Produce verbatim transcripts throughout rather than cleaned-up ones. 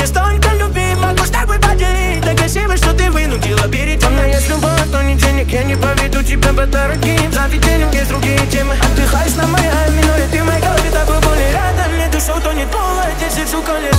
столько любви могу с тобой поделить. Так красиво, что ты вынудила перейти. У меня есть любовь, но не денег, я не поведу тебя по дорогим заведениям, есть другие темы. Отдыхаешь на Майами, но и ты в моей голове такой более рядом. Мне душу тонет поло, десять сука лет.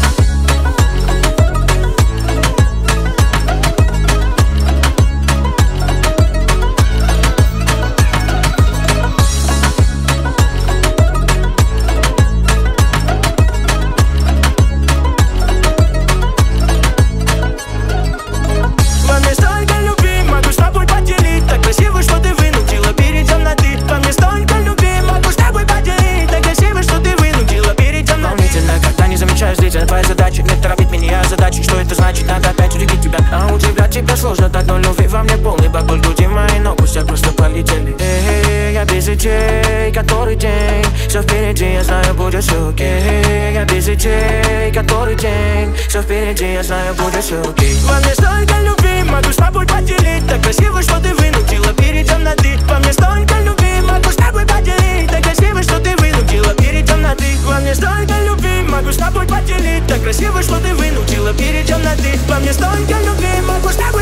Твоя задача не торопить меня задачи. Что это значит? Надо опять любить тебя. А удивлять тебя сложно, так но любви во мне полный бак. Груди мои ног, пусть я просто полетели. Эй, я без идей, который день. Все впереди, я знаю, будет все окей. Я без идей, который день. Все впереди, я знаю, будет все окей. Во мне столько любви, могу с тобой поделить. Так красиво, что ты вынудила перейдем на ты. Во мне столько любви, могу с тобой поделить. Так красиво, что ты вынудила перейдем на ты. Во мне столько любви, могу с тобой поделить. Так красиво, что ты вынудила перейдем на ты. Во мне столько любви, могу с тобой